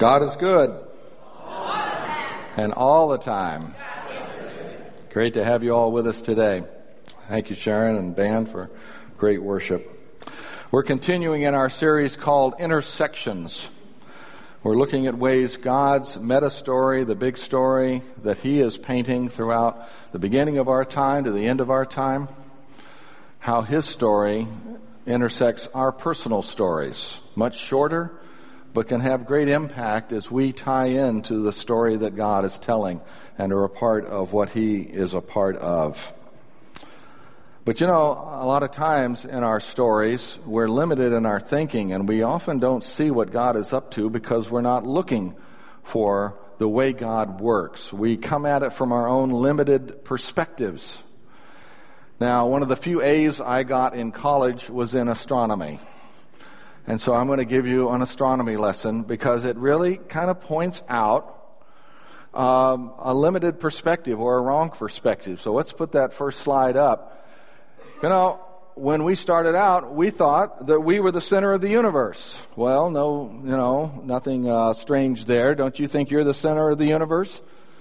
God is good. And all the time. Great to have you all with us today. Thank you, Sharon and band, for great worship. We're continuing in our series called Intersections. We're looking at ways God's meta story, the big story that He is painting throughout the beginning of our time to the end of our time, how His story intersects our personal stories, much shorter, but can have great impact as we tie into the story that God is telling and are a part of what He is a part of. But you know, a lot of times in our stories, we're limited in our thinking, and we often don't see what God is up to because we're not looking for the way God works. We come at it from our own limited perspectives. Now, one of the few A's I got in college was in astronomy. And so I'm going to give you an astronomy lesson because it really kind of points out a limited perspective or a wrong perspective. So let's put that first slide up. You know, when we started out, we thought that we were the center of the universe. Well, nothing strange there. Don't you think you're the center of the universe?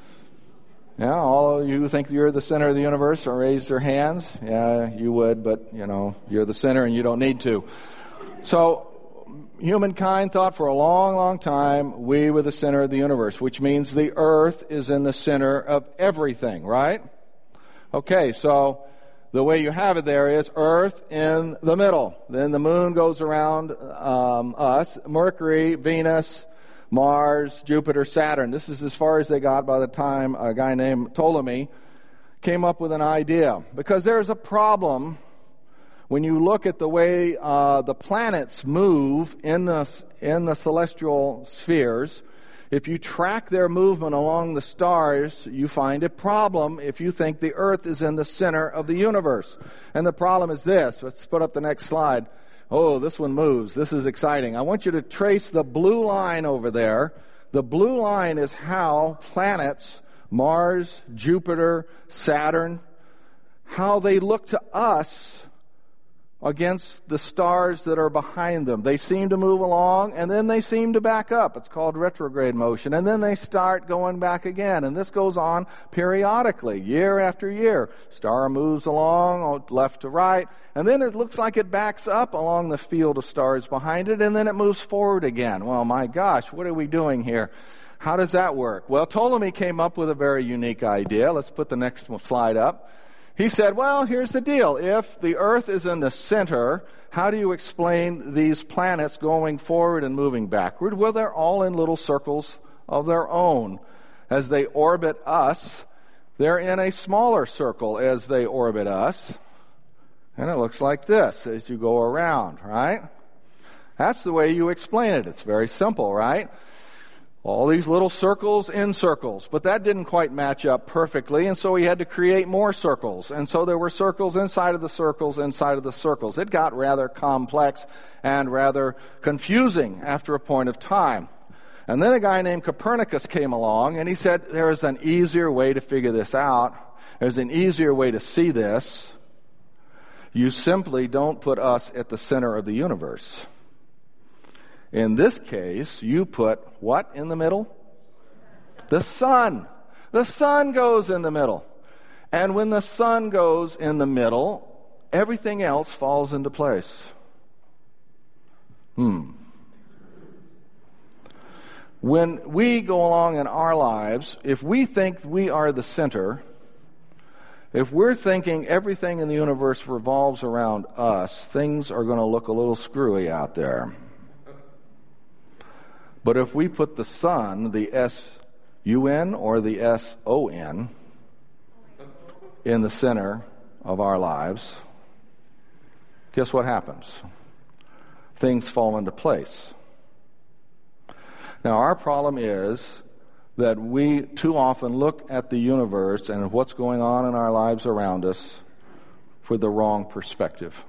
Yeah, all of you who think you're the center of the universe raise your hands. Yeah, you would, but, you're the center and you don't need to. So, humankind thought for a long, long time we were the center of the universe, which means the earth is in the center of everything, right? Okay, so the way you have it there is earth in the middle. Then the moon goes around us, Mercury, Venus, Mars, Jupiter, Saturn. This is as far as they got by the time a guy named Ptolemy came up with an idea. Because there's a problem when you look at the way the planets move in the celestial spheres. If you track their movement along the stars, you find a problem if you think the earth is in the center of the universe. And the problem is this. Let's put up the next slide. Oh, this one moves. This is exciting. I want you to trace the blue line over there. The blue line is how planets, Mars, Jupiter, Saturn, how they look to us against the stars that are behind them. They seem to move along, and then they seem to back up. It's called retrograde motion. And then they start going back again. And this goes on periodically, year after year. Star moves along left to right, and then it looks like it backs up along the field of stars behind it, and then it moves forward again. Well, my gosh, what are we doing here? How does that work? Well, Ptolemy came up with a very unique idea. Let's put the next slide up. He said, well, here's the deal. If the earth is in the center, how do you explain these planets going forward and moving backward? Well, they're all in little circles of their own. As they orbit us, they're in a smaller circle as they orbit us. And it looks like this as you go around, right? That's the way you explain it. It's very simple, right? All these little circles in circles. But that didn't quite match up perfectly, and so he had to create more circles. And so there were circles inside of the circles inside of the circles. It got rather complex and rather confusing after a point of time. And then a guy named Copernicus came along, and he said, there is an easier way to figure this out. There's an easier way to see this. You simply don't put us at the center of the universe. In this case, you put what in the middle? The sun. The sun goes in the middle. And when the sun goes in the middle, everything else falls into place. When we go along in our lives, if we think we are the center, if we're thinking everything in the universe revolves around us, things are going to look a little screwy out there. But if we put the sun, the S-U-N or the S-O-N, in the center of our lives, guess what happens? Things fall into place. Now, our problem is that we too often look at the universe and what's going on in our lives around us for the wrong perspective.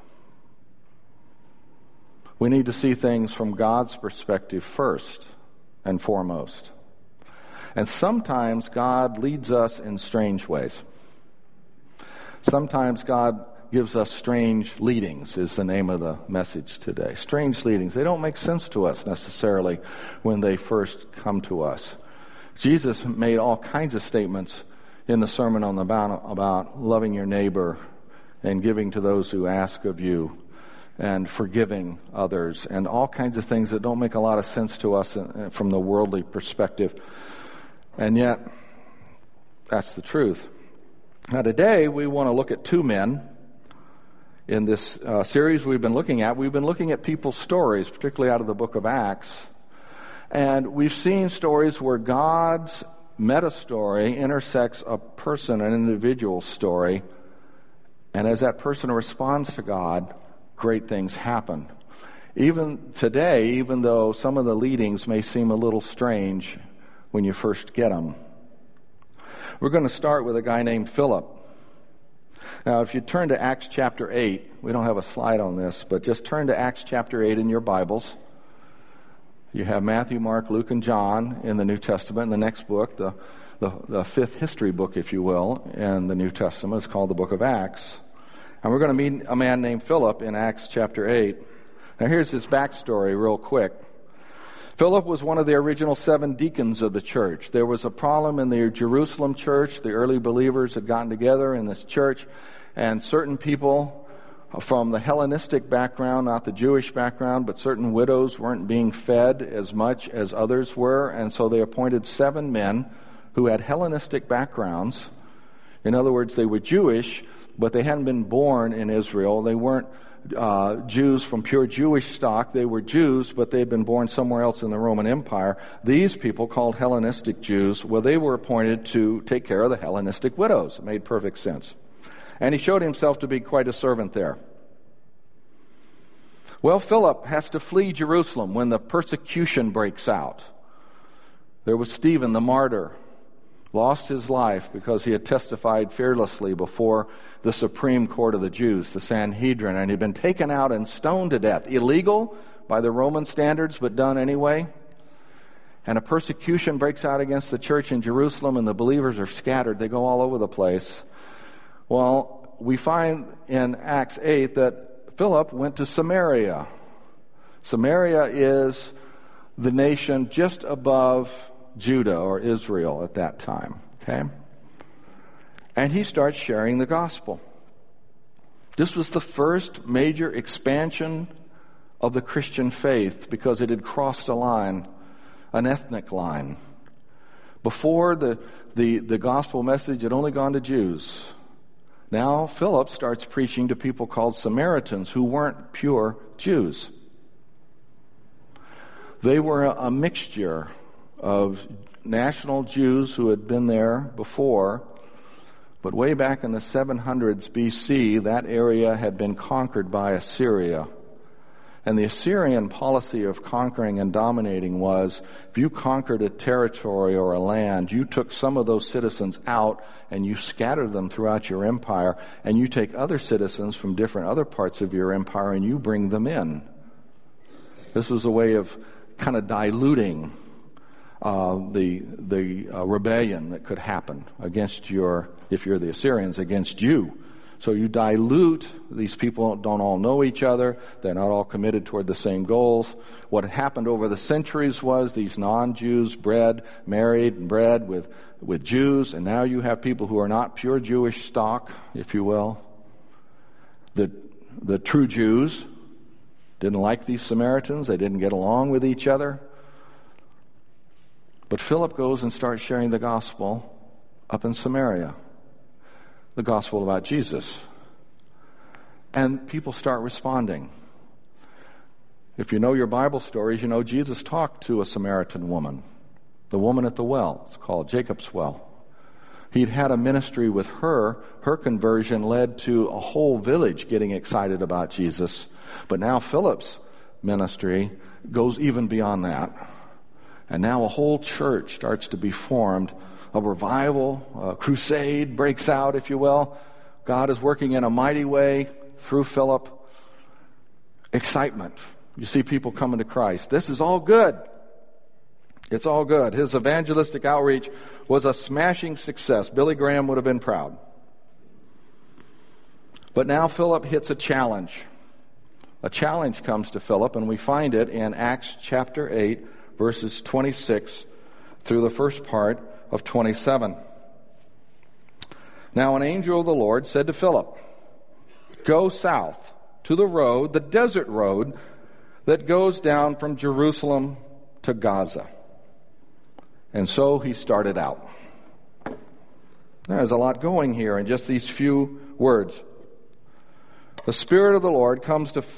We need to see things from God's perspective first and foremost. And sometimes God leads us in strange ways. Sometimes God gives us strange leadings, is the name of the message today. Strange leadings. They don't make sense to us necessarily when they first come to us. Jesus made all kinds of statements in the Sermon on the Mount about loving your neighbor and giving to those who ask of you and forgiving others and all kinds of things that don't make a lot of sense to us from the worldly perspective. And yet, that's the truth. Now today, we want to look at two men. In this series we've been looking at people's stories, particularly out of the book of Acts. And we've seen stories where God's meta story intersects a person, an individual story. And as that person responds to God, great things happen. Even today, even though some of the leadings may seem a little strange when you first get them. We're going to start with a guy named Philip. Now, if you turn to Acts chapter 8, we don't have a slide on this, but just turn to Acts chapter 8 in your Bibles. You have Matthew, Mark, Luke, and John in the New Testament. In the next book, the fifth history book, if you will, in the New Testament is called the book of Acts. And we're going to meet a man named Philip in Acts chapter 8. Now, here's his backstory real quick. Philip was one of the original 7 deacons of the church. There was a problem in the Jerusalem church. The early believers had gotten together in this church, and certain people from the Hellenistic background, not the Jewish background, but certain widows weren't being fed as much as others were, and so they appointed 7 men who had Hellenistic backgrounds. In other words, they were Jewish, but they hadn't been born in Israel. They weren't Jews from pure Jewish stock. They were Jews, but they had been born somewhere else in the Roman Empire. These people, called Hellenistic Jews, well, they were appointed to take care of the Hellenistic widows. It made perfect sense. And he showed himself to be quite a servant there. Well, Philip has to flee Jerusalem when the persecution breaks out. There was Stephen the martyr, lost his life because he had testified fearlessly before the Supreme Court of the Jews, the Sanhedrin, and he'd been taken out and stoned to death. Illegal by the Roman standards, but done anyway. And a persecution breaks out against the church in Jerusalem, and the believers are scattered. They go all over the place. Well, we find in Acts 8 that Philip went to Samaria. Samaria is the nation just above Judah or Israel at that time. Okay? And he starts sharing the gospel. This was the first major expansion of the Christian faith because it had crossed a line, an ethnic line. Before, the gospel message had only gone to Jews. Now Philip starts preaching to people called Samaritans who weren't pure Jews. They were a mixture of national Jews who had been there before, but way back in the 700s BC, that area had been conquered by Assyria. And the Assyrian policy of conquering and dominating was, if you conquered a territory or a land, you took some of those citizens out and you scattered them throughout your empire, and you take other citizens from different other parts of your empire and you bring them in. This was a way of kind of diluting the rebellion that could happen against if you're the Assyrians, against you. So you dilute, these people don't all know each other, they're not all committed toward the same goals. What had happened over the centuries was these non-Jews married and bred with Jews, and now you have people who are not pure Jewish stock, if you will. The true Jews didn't like these Samaritans, they didn't get along with each other. But Philip goes and starts sharing the gospel up in Samaria. The gospel about Jesus. And people start responding. If you know your Bible stories, you know Jesus talked to a Samaritan woman. The woman at the well. It's called Jacob's Well. He'd had a ministry with her. Her conversion led to a whole village getting excited about Jesus. But now Philip's ministry goes even beyond that. And now a whole church starts to be formed. A revival, a crusade breaks out, if you will. God is working in a mighty way through Philip. Excitement. You see people coming to Christ. This is all good. It's all good. His evangelistic outreach was a smashing success. Billy Graham would have been proud. But now Philip hits a challenge. A challenge comes to Philip, and we find it in Acts chapter 8, verses 26 through the first part of 27. Now an angel of the Lord said to Philip, "Go south to the road, the desert road, that goes down from Jerusalem to Gaza." And so he started out. There's a lot going here in just these few words. The Spirit of the Lord comes to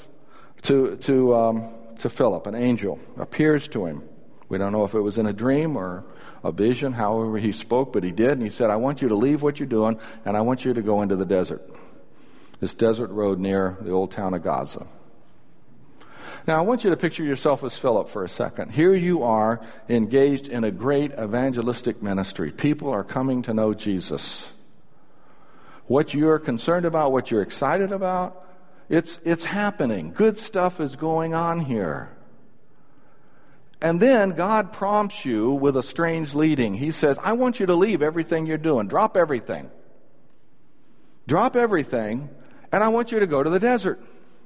Philip. An angel appears to him. We don't know if it was in a dream or a vision, however he spoke, but he did, and he said, "I want you to leave what you're doing, and I want you to go into the desert." This desert road near the old town of Gaza. Now, I want you to picture yourself as Philip for a second. Here you are engaged in a great evangelistic ministry. People are coming to know Jesus. What you're concerned about, what you're excited about, it's happening. Good stuff is going on here. And then God prompts you with a strange leading. He says, "I want you to leave everything you're doing. Drop everything. Drop everything, and I want you to go to the desert."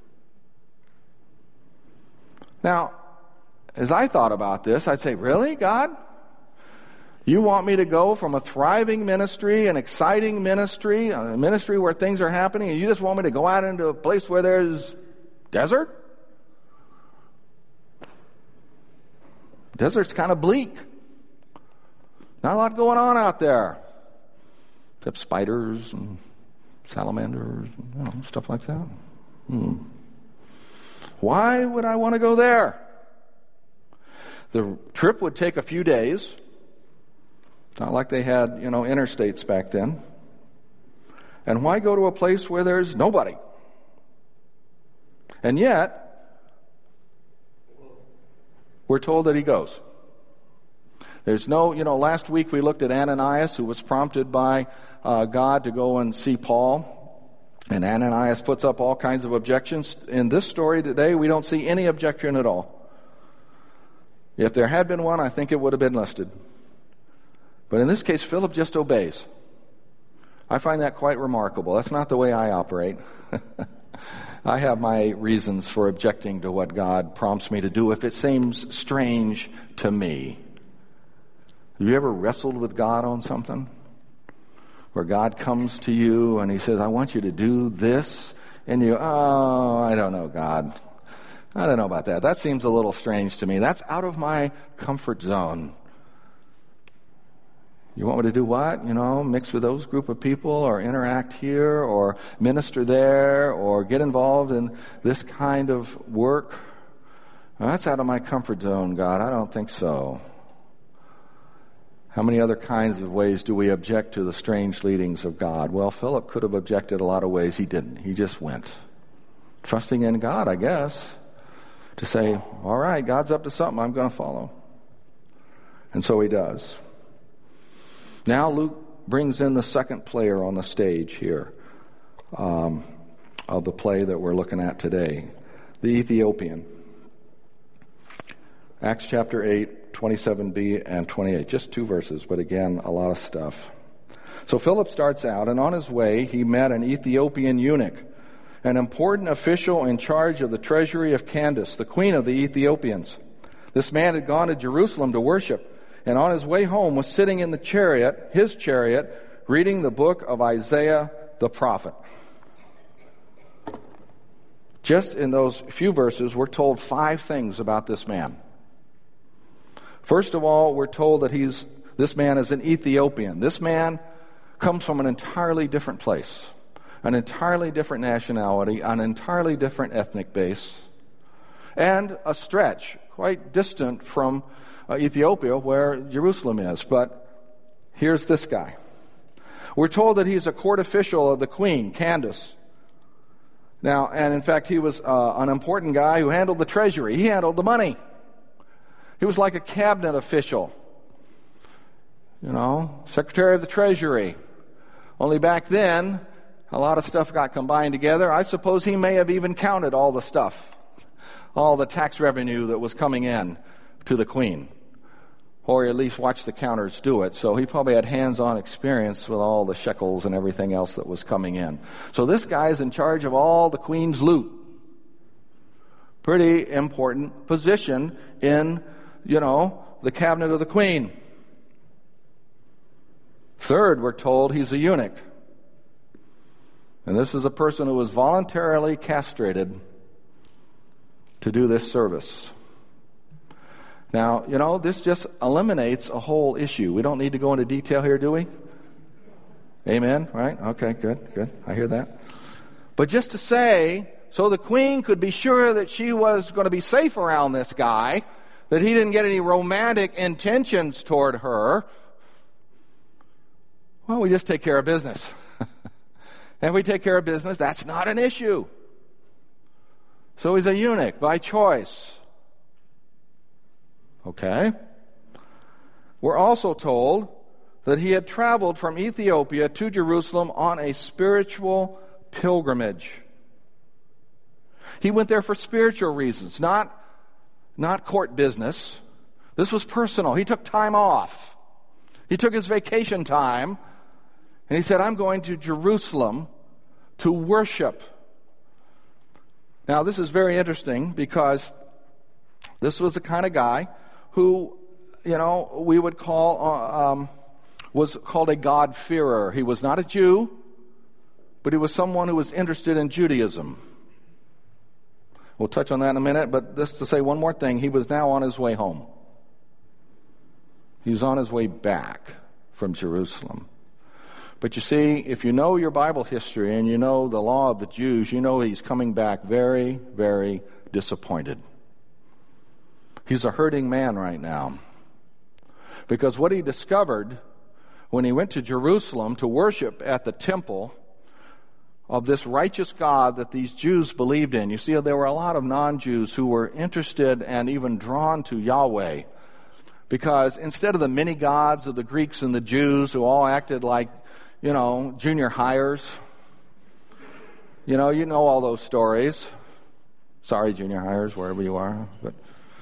Now, as I thought about this, I'd say, "Really, God? You want me to go from a thriving ministry, an exciting ministry, a ministry where things are happening, and you just want me to go out into a place where there's desert? Desert's kind of bleak. Not a lot going on out there, except spiders and salamanders, stuff like that. Why would I want to go there? The trip would take a few days. Not like they had, interstates back then. And why go to a place where there's nobody? And yet, we're told that he goes. There's no, last week we looked at Ananias, who was prompted by God to go and see Paul. And Ananias puts up all kinds of objections. In this story today, we don't see any objection at all. If there had been one, I think it would have been listed. But in this case, Philip just obeys. I find that quite remarkable. That's not the way I operate. I have my reasons for objecting to what God prompts me to do if it seems strange to me. Have you ever wrestled with God on something? Where God comes to you and he says, "I want you to do this," and you, I don't know, God. I don't know about that. That seems a little strange to me. That's out of my comfort zone. You want me to do what? Mix with those group of people, or interact here, or minister there, or get involved in this kind of work? Well, that's out of my comfort zone, God. I don't think so. How many other kinds of ways do we object to the strange leadings of God? Well, Philip could have objected a lot of ways. He didn't. He just went. Trusting in God, I guess, to say, "All right, God's up to something. I'm going to follow." And so he does. Now Luke brings in the second player on the stage here of the play that we're looking at today, the Ethiopian. Acts chapter 8, 27b and 28. Just 2 verses, but again, a lot of stuff. So Philip starts out, and on his way, he met an Ethiopian eunuch, an important official in charge of the treasury of Candace, the queen of the Ethiopians. This man had gone to Jerusalem to worship, and on his way home was sitting in his chariot, reading the book of Isaiah the prophet. Just in those few verses, we're told 5 things about this man. First of all, we're told that this man is an Ethiopian. This man comes from an entirely different place, an entirely different nationality, an entirely different ethnic base, and a stretch quite distant from Ethiopia, where Jerusalem is. But here's this guy. We're told that he's a court official of the queen, Candace. Now, and in fact, he was an important guy who handled the treasury. He handled the money. He was like a cabinet official, secretary of the treasury. Only back then, a lot of stuff got combined together. I suppose he may have even counted all the stuff, all the tax revenue that was coming in to the queen. or at least watched the counters do it. So he probably had hands-on experience with all the shekels and everything else that was coming in. So this guy's in charge of all the queen's loot. Pretty important position in, the cabinet of the queen. Third, we're told he's a eunuch. And this is a person who was voluntarily castrated to do this service. Now, this just eliminates a whole issue. We don't need to go into detail here, do we? Amen, right? Okay, good. I hear that. But just to say, so the queen could be sure that she was going to be safe around this guy, that he didn't get any romantic intentions toward her, well, we just take care of business. And if we take care of business, that's not an issue. So he's a eunuch by choice. Okay. We're also told that he had traveled from Ethiopia to Jerusalem on a spiritual pilgrimage. He went there for spiritual reasons, not court business. This was personal. He took time off. He took his vacation time, and he said, I'm going to Jerusalem to worship. Now, this is very interesting because this was the kind of guy who, we would call, was called a God-fearer. He was not a Jew, but he was someone who was interested in Judaism. We'll touch on that in a minute, but just to say one more thing, he was now on his way home. He was on his way back from Jerusalem. But you see, if you know your Bible history and you know the law of the Jews, you know he's coming back very, very disappointed. He's a hurting man right now. Because what he discovered when he went to Jerusalem to worship at the temple of this righteous God that these Jews believed in. You see, there were a lot of non-Jews who were interested and even drawn to Yahweh. Because instead of the many gods of the Greeks and the Jews who all acted like, junior hires. You know all those stories. Sorry, junior hires, wherever you are. But,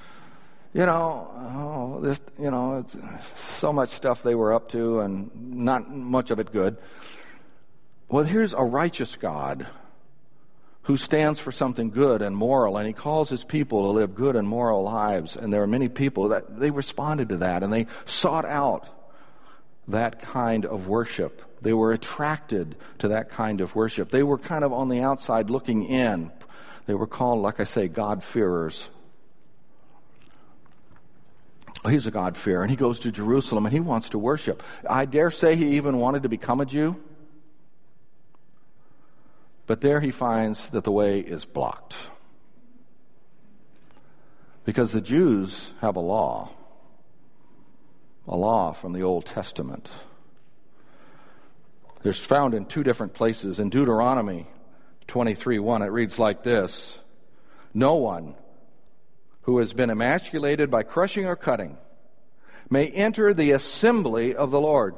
it's so much stuff they were up to and not much of it good. Well, here's a righteous God who stands for something good and moral, and he calls his people to live good and moral lives. And there are many people that they responded to that, and they sought out that kind of worship. They were attracted to that kind of worship. They were kind of on the outside looking in. They were called, like I say, God-fearers. He's a God-fearer, and he goes to Jerusalem, and he wants to worship. I dare say he even wanted to become a Jew. But there he finds that the way is blocked. Because the Jews have a law from the Old Testament. It's found in two different places. In Deuteronomy 23:1, it reads like this: No one who has been emasculated by crushing or cutting may enter the assembly of the Lord.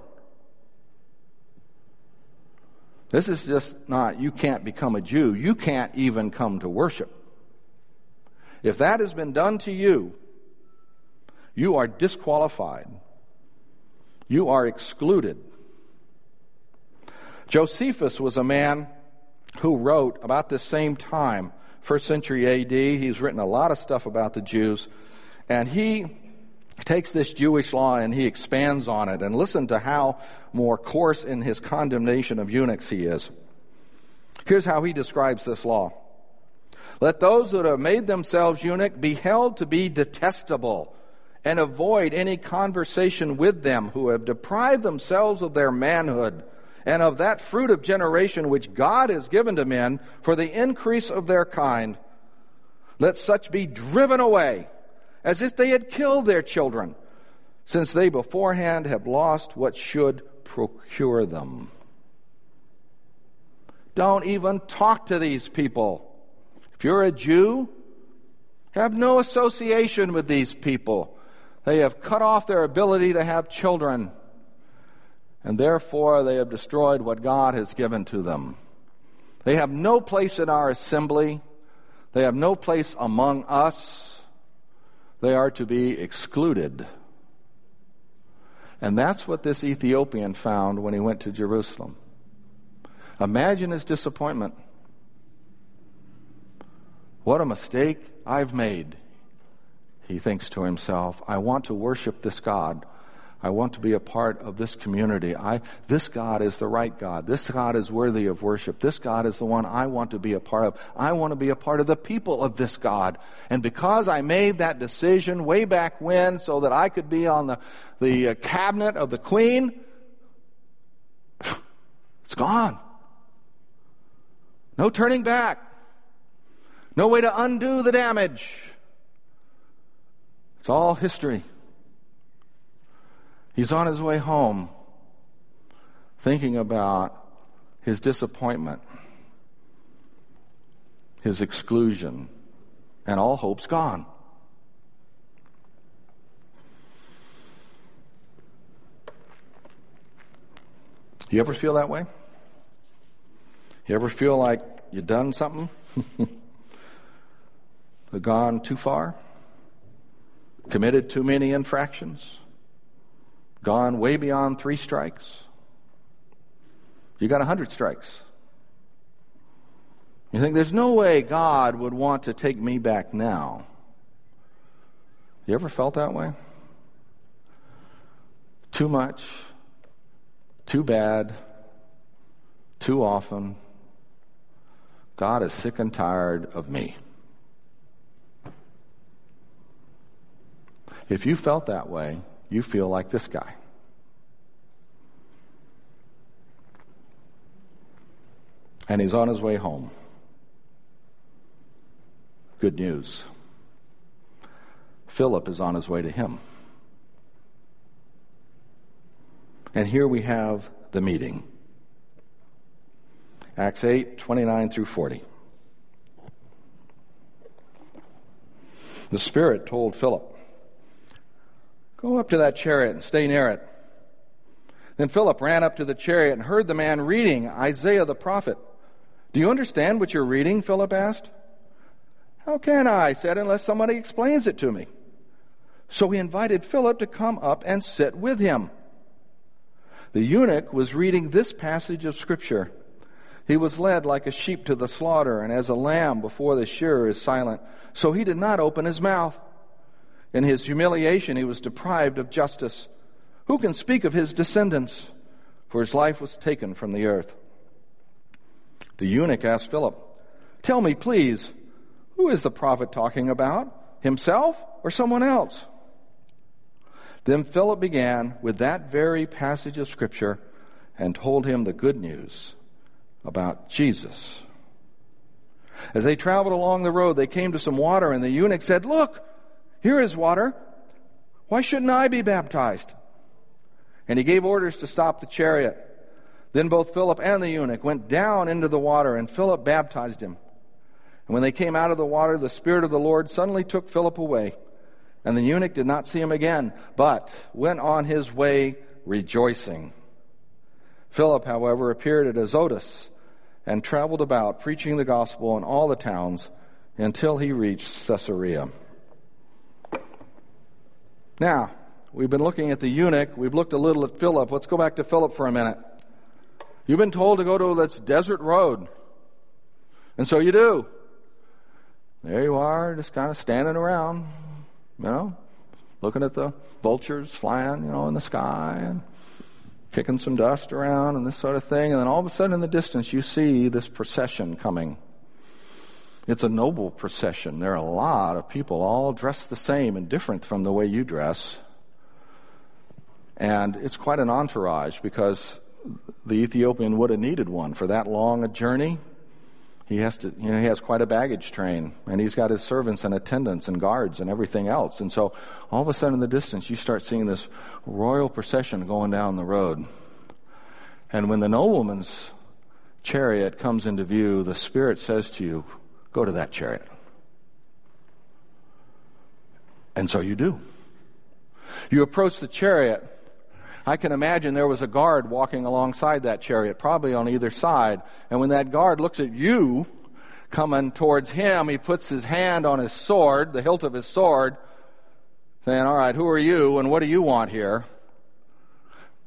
This is just not, you can't become a Jew. You can't even come to worship. If that has been done to you, you are disqualified. You are excluded. Josephus was a man who wrote about this same time, 1st century A.D. He's written a lot of stuff about the Jews, and he takes this Jewish law and he expands on it. And listen to how more coarse in his condemnation of eunuchs he is. Here's how he describes this law. Let those that have made themselves eunuch be held to be detestable, and avoid any conversation with them who have deprived themselves of their manhood and of that fruit of generation which God has given to men for the increase of their kind. Let such be driven away, as if they had killed their children, since they beforehand have lost what should procure them. Don't even talk to these people. If you're a Jew, have no association with these people. They have cut off their ability to have children, and therefore they have destroyed what God has given to them. They have no place in our assembly. They have no place among us. They are to be excluded. And that's what this Ethiopian found when he went to Jerusalem. Imagine his disappointment. What a mistake I've made, he thinks to himself. I want to worship this God. I want to be a part of this community. This God is the right God. This God is worthy of worship. This God is the one I want to be a part of. I want to be a part of the people of this God. And because I made that decision way back when so that I could be on the cabinet of the queen, it's gone. No turning back. No way to undo the damage. It's all history. He's on his way home, thinking about his disappointment, his exclusion, and all hope's gone. You ever feel that way? You ever feel like you've done something? Gone too far? Committed too many infractions? Gone way beyond 3 strikes? You got 100 strikes. You think, there's no way God would want to take me back now. You ever felt that way? Too much, too bad, too often. God is sick and tired of me. If you felt that way, you feel like this guy. And he's on his way home. Good news. Philip is on his way to him. And here we have the meeting. Acts 8, 29 through 40. The Spirit told Philip, "Go up to that chariot and stay near it." Then Philip ran up to the chariot and heard the man reading Isaiah the prophet. "Do you understand what you're reading?" Philip asked. "How can I?" said, "unless somebody explains it to me." So he invited Philip to come up and sit with him. The eunuch was reading this passage of Scripture. He was led like a sheep to the slaughter, and as a lamb before the shearer is silent, so he did not open his mouth. In his humiliation, he was deprived of justice. Who can speak of his descendants? For his life was taken from the earth. The eunuch asked Philip, "Tell me, please, who is the prophet talking about? Himself or someone else?" Then Philip began with that very passage of Scripture and told him the good news about Jesus. As they traveled along the road, they came to some water, and the eunuch said, "Look, here is water. Why shouldn't I be baptized?" And he gave orders to stop the chariot. Then both Philip and the eunuch went down into the water, and Philip baptized him. And when they came out of the water, the Spirit of the Lord suddenly took Philip away. And the eunuch did not see him again, but went on his way rejoicing. Philip, however, appeared at Azotus and traveled about, preaching the gospel in all the towns until he reached Caesarea. Now, we've been looking at the eunuch. We've looked a little at Philip. Let's go back to Philip for a minute. You've been told to go to this desert road. And so you do. There you are, just kind of standing around, looking at the vultures flying, in the sky and kicking some dust around and this sort of thing. And then all of a sudden in the distance you see this procession coming. It's a noble procession. There are a lot of people all dressed the same and different from the way you dress. And it's quite an entourage because the Ethiopian would have needed one for that long a journey. He has quite a baggage train, and he's got his servants and attendants and guards and everything else. And so all of a sudden in the distance you start seeing this royal procession going down the road. And when the nobleman's chariot comes into view, the Spirit says to you, "Go to that chariot." And so you do. You approach the chariot. I can imagine there was a guard walking alongside that chariot, probably on either side. And when that guard looks at you coming towards him, he puts his hand on his sword, the hilt of his sword, saying, "All right, who are you and what do you want here?"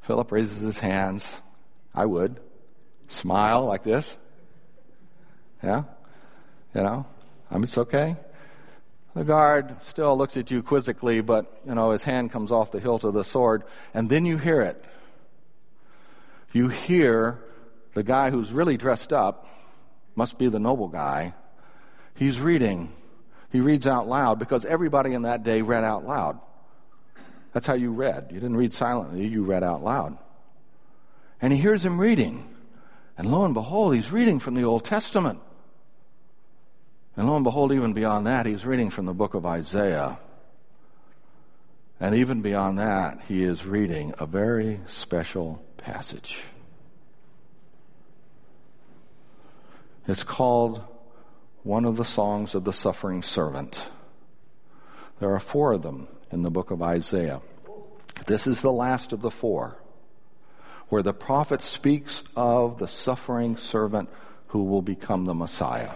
Philip raises his hands. I would. Smile like this. Yeah? It's okay. The guard still looks at you quizzically, but, his hand comes off the hilt of the sword, and then you hear it. You hear the guy who's really dressed up, must be the noble guy, he's reading. He reads out loud because everybody in that day read out loud. That's how you read. You didn't read silently, you read out loud. And he hears him reading. And lo and behold, he's reading from the Old Testament. And lo and behold, even beyond that, he's reading from the book of Isaiah. And even beyond that, he is reading a very special passage. It's called one of the songs of the suffering servant. There are 4 of them in the book of Isaiah. This is the last of the 4, where the prophet speaks of the suffering servant who will become the Messiah.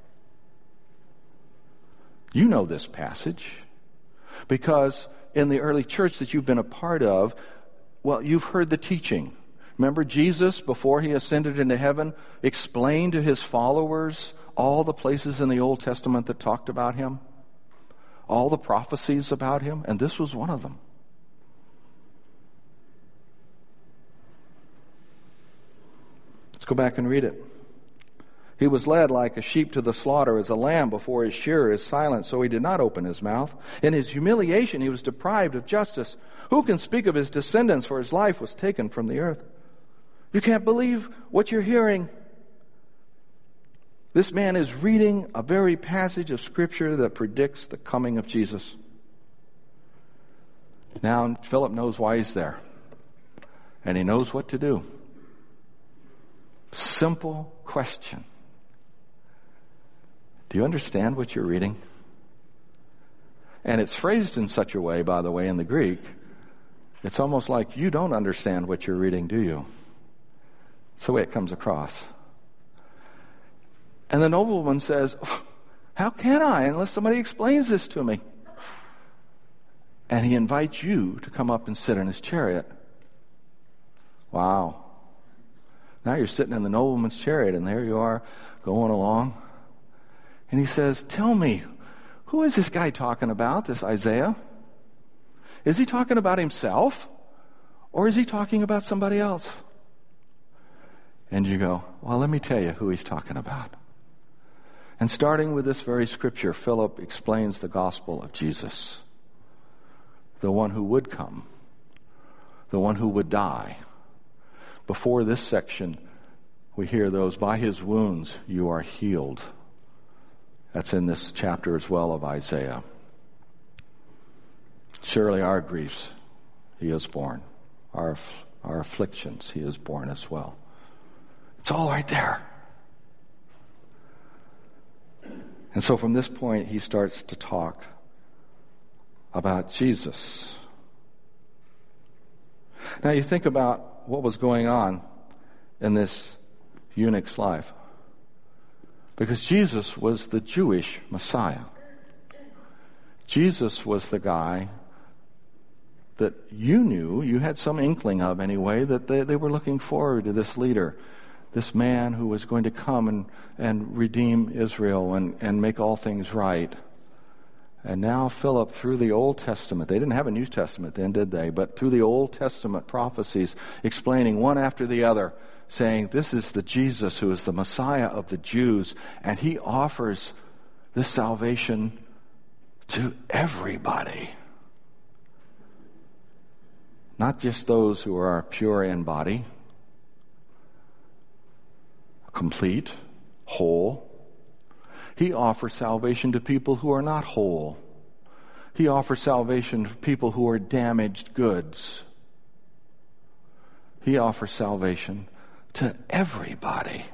You know this passage because in the early church that you've been a part of, you've heard the teaching. Remember, Jesus, before he ascended into heaven, explained to his followers all the places in the Old Testament that talked about him, all the prophecies about him, and this was one of them. Let's go back and read it. He was led like a sheep to the slaughter, as a lamb before his shearer is silent, so he did not open his mouth. In his humiliation he was deprived of justice. Who can speak of his descendants, for his life was taken from the earth? You can't believe what you're hearing. This man is reading a very passage of Scripture that predicts the coming of Jesus. Now Philip knows why he's there, and he knows what to do. Simple question. Do you understand what you're reading? And it's phrased in such a way, by the way, in the Greek, it's almost like you don't understand what you're reading, do you? It's the way it comes across. And the nobleman says, how can I unless somebody explains this to me? And he invites you to come up and sit in his chariot. Wow. Now you're sitting in the nobleman's chariot, and there you are going along. And he says, tell me, who is this guy talking about, this Isaiah? Is he talking about himself, or is he talking about somebody else? And you go, well, let me tell you who he's talking about. And starting with this very scripture, Philip explains the gospel of Jesus, the one who would come, the one who would die. Before this section, we hear those, by his wounds you are healed. That's in this chapter as well of Isaiah. Surely our griefs he has borne. Our afflictions he has borne as well. It's all right there. And so from this point, he starts to talk about Jesus. Now you think about what was going on in this eunuch's life. Because Jesus was the Jewish Messiah. Jesus was the guy that you knew, you had some inkling of anyway, that they were looking forward to this leader, this man who was going to come and redeem Israel and make all things right. And now Philip, through the Old Testament, they didn't have a New Testament then, did they? But through the Old Testament prophecies, explaining one after the other, saying this is the Jesus who is the Messiah of the Jews, and he offers this salvation to everybody. Not just those who are pure in body, complete, whole. He offers salvation to people who are not whole. He offers salvation to people who are damaged goods. He offers salvation to everybody.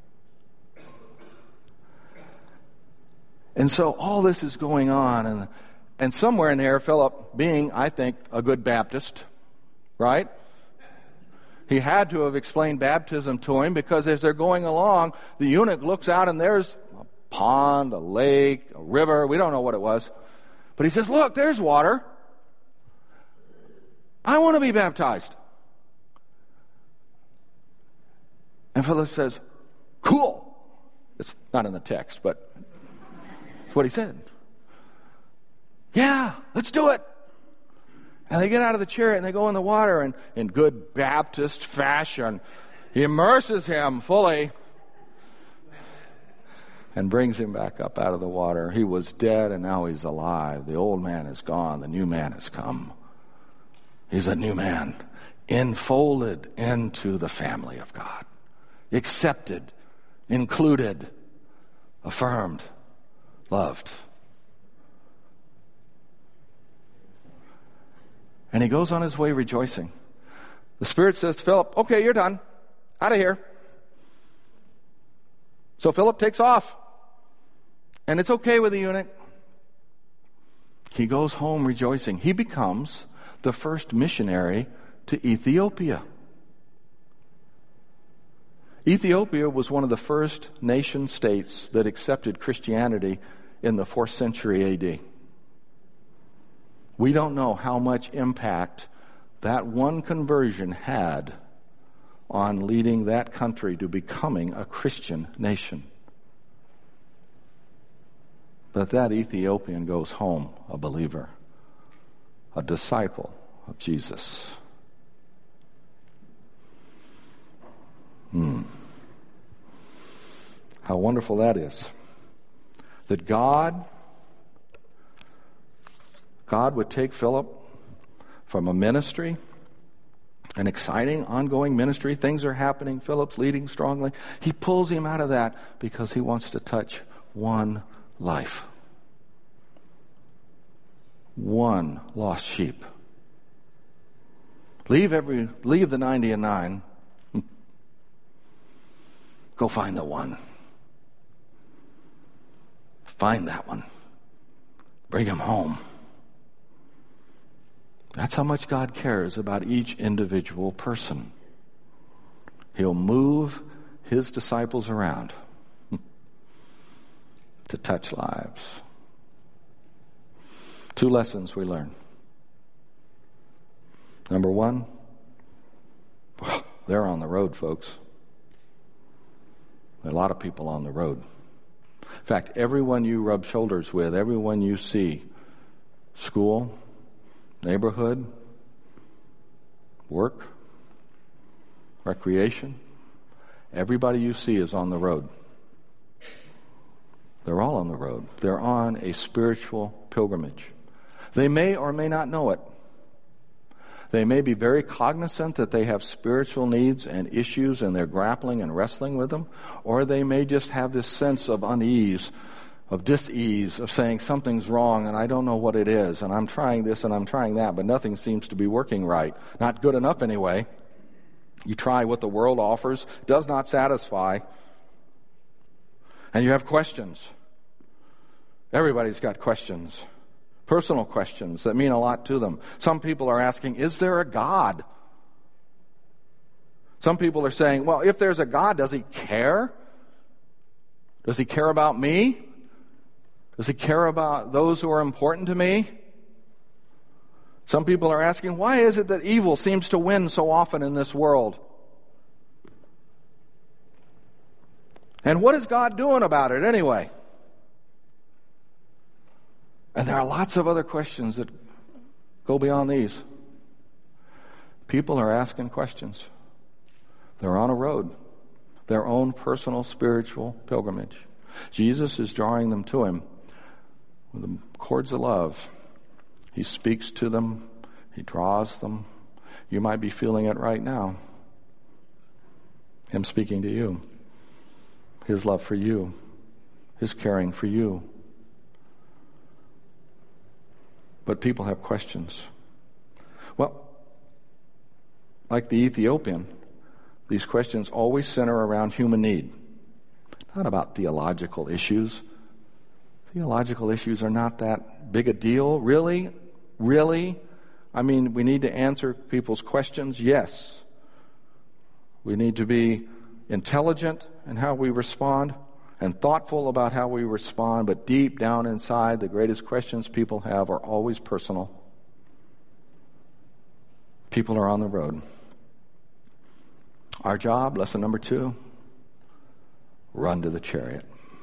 And so all this is going on, and somewhere in there, Philip, being, I think, a good Baptist, right? He had to have explained baptism to him, because as they're going along, the eunuch looks out and there's a pond, a lake, a river, we don't know what it was. But he says, look, there's water. I want to be baptized. And Philip says, cool. It's not in the text, but it's what he said. Yeah, let's do it. And they get out of the chariot and they go in the water, and in good Baptist fashion, he immerses him fully and brings him back up out of the water. He was dead and now he's alive. The old man is gone. The new man has come. He's a new man, enfolded into the family of God, accepted, included, affirmed, loved. And he goes on his way rejoicing. The Spirit says to Philip, okay, you're done. Out of here. So Philip takes off. And it's okay with the eunuch. He goes home rejoicing. He becomes the first missionary to Ethiopia. Ethiopia was one of the first nation states that accepted Christianity in the 4th century A.D. We don't know how much impact that one conversion had on leading that country to becoming a Christian nation. But that Ethiopian goes home a believer, a disciple of Jesus. How wonderful that is. That God would take Philip from a ministry, an exciting, ongoing ministry. Things are happening. Philip's leading strongly. He pulls him out of that because he wants to touch one life. One lost sheep. Leave the 99. Go find the one. Find that one. Bring him home. That's how much God cares about each individual person. He'll move his disciples around to touch lives. 2 lessons we learn. Number 1, they're on the road, folks. There are a lot of people on the road. In fact, everyone you rub shoulders with, everyone you see, school, neighborhood, work, recreation, everybody you see is on the road. They're all on the road. They're on a spiritual pilgrimage. They may or may not know it. They may be very cognizant that they have spiritual needs and issues and they're grappling and wrestling with them, or they may just have this sense of unease, of dis-ease, of saying something's wrong and I don't know what it is, and I'm trying this and I'm trying that, but nothing seems to be working right. Not good enough anyway. You try what the world offers, does not satisfy, and you have questions. Everybody's got questions. Personal questions that mean a lot to them. Some people are asking, is there a God? Some people are saying, well, if there's a God, does he care? Does he care about me? Does he care about those who are important to me? Some people are asking, why is it that evil seems to win so often in this world? And what is God doing about it anyway? And there are lots of other questions that go beyond these. People are asking questions. They're on a road, their own personal spiritual pilgrimage. Jesus is drawing them to him with the cords of love. He speaks to them. He draws them. You might be feeling it right now. Him speaking to you. His love for you. His caring for you. But people have questions. Well, like the Ethiopian, these questions always center around human need, not about theological issues. Theological issues are not that big a deal. Really? Really? I mean, we need to answer people's questions, yes. We need to be intelligent in how we respond and thoughtful about how we respond, but deep down inside, the greatest questions people have are always personal. People are on the road. Our job, lesson number 2, run to the chariot.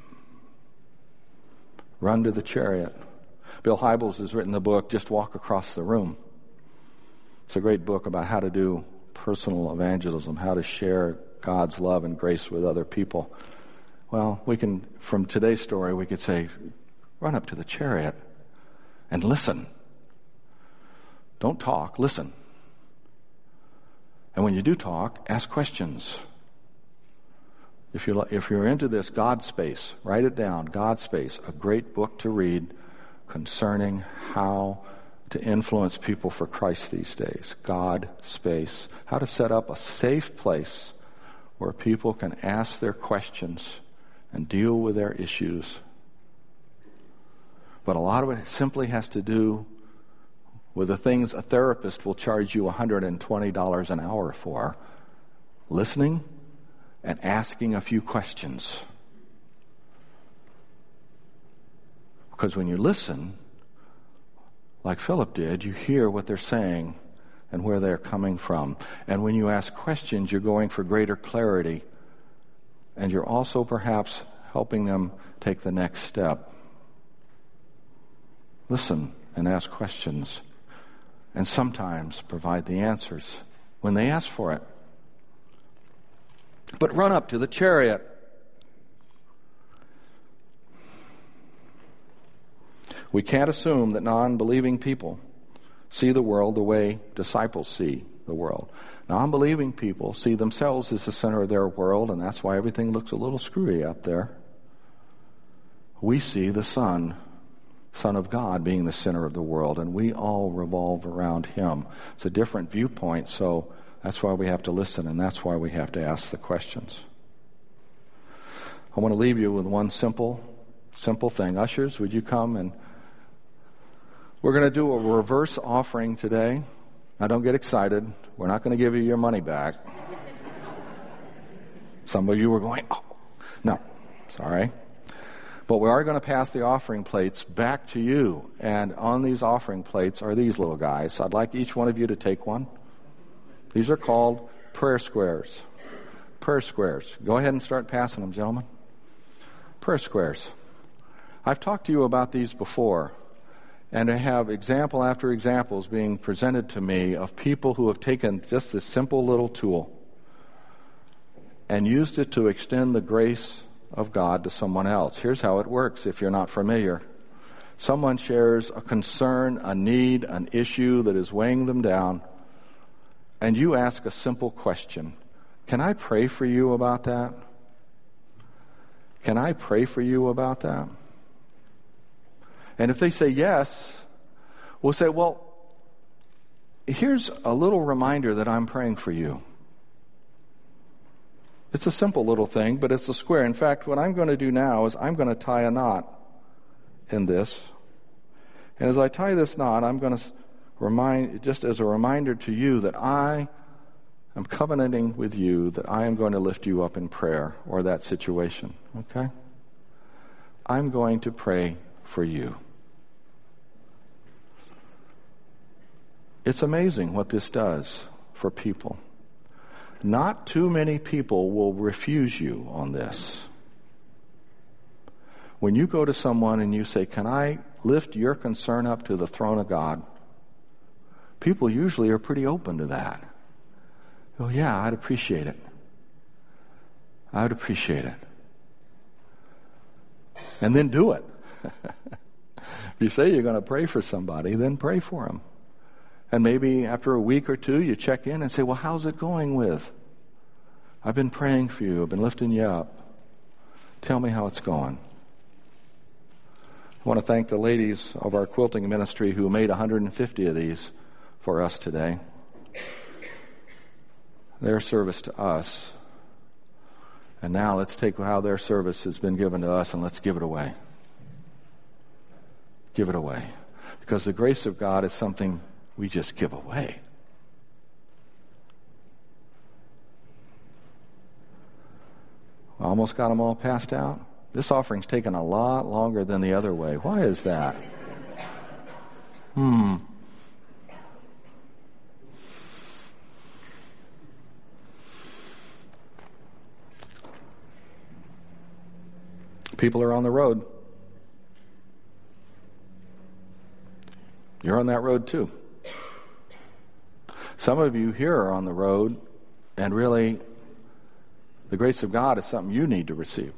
Run to the chariot. Bill Hybels has written the book, Just Walk Across the Room. It's a great book about how to do personal evangelism, how to share God's love and grace with other people. Well, from today's story, we could say, run up to the chariot and listen. Don't talk, listen. And when you do talk, ask questions. If you're into this God space, write it down, God Space, a great book to read concerning how to influence people for Christ these days. God Space. How to set up a safe place where people can ask their questions and deal with their issues. But a lot of it simply has to do with the things a therapist will charge you $120 an hour for. Listening and asking a few questions. Because when you listen, like Philip did, you hear what they're saying and where they're coming from. And when you ask questions, you're going for greater clarity. And you're also perhaps helping them take the next step. Listen and ask questions. And sometimes provide the answers when they ask for it. But run up to the chariot. We can't assume that non-believing people see the world the way disciples see the world. Non-believing people see themselves as the center of their world, and that's why everything looks a little screwy up there. We see the Son of God being the center of the world, and we all revolve around Him. It's a different viewpoint, so that's why we have to listen, and that's why we have to ask the questions. I want to leave you with one simple thing. Ushers, would you come? And we're going to do a reverse offering today. Now, don't get excited. We're not going to give you your money back. Some of you were going, oh, no, sorry. But we are going to pass the offering plates back to you. And on these offering plates are these little guys. I'd like each one of you to take one. These are called prayer squares. Prayer squares. Go ahead and start passing them, gentlemen. Prayer squares. I've talked to you about these before. And I have example after examples being presented to me of people who have taken just this simple little tool and used it to extend the grace of God to someone else. Here's how it works if you're not familiar. Someone shares a concern, a need, an issue that is weighing them down, and you ask a simple question. Can I pray for you about that? Can I pray for you about that? And if they say yes, we'll say, well, here's a little reminder that I'm praying for you. It's a simple little thing, but it's a square. In fact, what I'm going to do now is I'm going to tie a knot in this. And as I tie this knot, I'm going to remind, just as a reminder to you, that I am covenanting with you that I am going to lift you up in prayer or that situation. Okay? I'm going to pray for you. It's amazing what this does for people. Not too many people will refuse you on this. When you go to someone and you say, can I lift your concern up to the throne of God? People usually are pretty open to that. Oh, yeah, I'd appreciate it. I would appreciate it. And then do it. If you say you're going to pray for somebody, then pray for them. And maybe after a week or two, you check in and say, well, how's it going with? I've been praying for you. I've been lifting you up. Tell me how it's going. I want to thank the ladies of our quilting ministry who made 150 of these for us today. Their service to us. And now let's take how their service has been given to us and let's give it away. Give it away. Because the grace of God is something we just give away. Almost got them all passed out. This offering's taken a lot longer than the other way. Why is that? People are on the road. You're on that road too. Some of you here are on the road, and really, the grace of God is something you need to receive.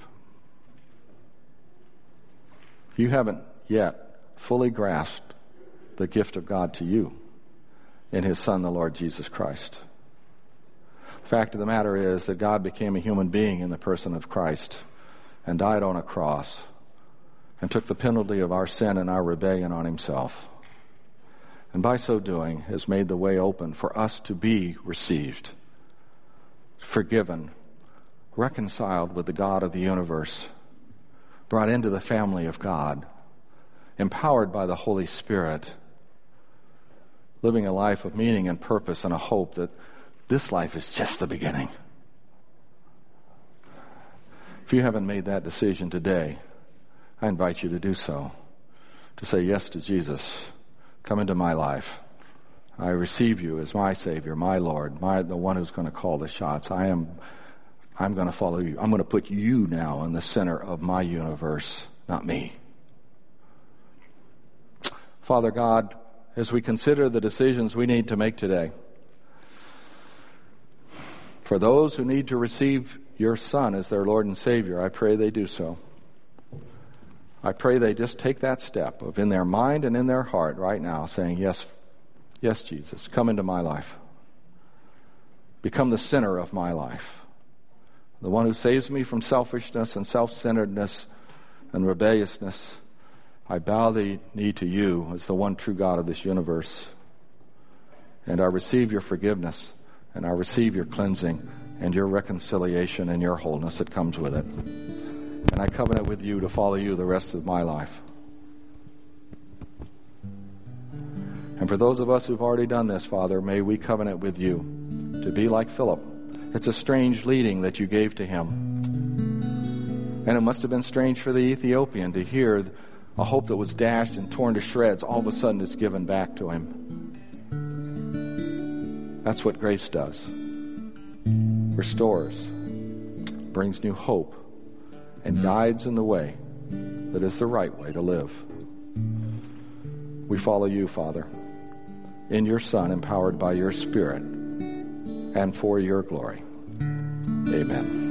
You haven't yet fully grasped the gift of God to you in His Son, the Lord Jesus Christ. The fact of the matter is that God became a human being in the person of Christ and died on a cross and took the penalty of our sin and our rebellion on Himself. And by so doing has made the way open for us to be received, forgiven, reconciled with the God of the universe, brought into the family of God, empowered by the Holy Spirit, living a life of meaning and purpose and a hope that this life is just the beginning. If you haven't made that decision today, I invite you to do so, to say yes to Jesus. Come into my life. I receive you as my Savior, my Lord, the one who's going to call the shots. I'm going to follow you. I'm going to put you now in the center of my universe, not me. Father God, as we consider the decisions we need to make today, for those who need to receive your Son as their Lord and Savior, I pray they do so. I pray they just take that step of in their mind and in their heart right now saying, yes, yes, Jesus, come into my life. Become the center of my life. The one who saves me from selfishness and self-centeredness and rebelliousness. I bow the knee to you as the one true God of this universe. And I receive your forgiveness, and I receive your cleansing and your reconciliation and your wholeness that comes with it. And I covenant with you to follow you the rest of my life. And for those of us who've already done this, Father, may we covenant with you to be like Philip. It's a strange leading that you gave to him. And it must have been strange for the Ethiopian to hear a hope that was dashed and torn to shreds all of a sudden is given back to him. That's what grace does. Restores, brings new hope, and guides in the way that is the right way to live. We follow you, Father, in your Son, empowered by your Spirit, and for your glory. Amen.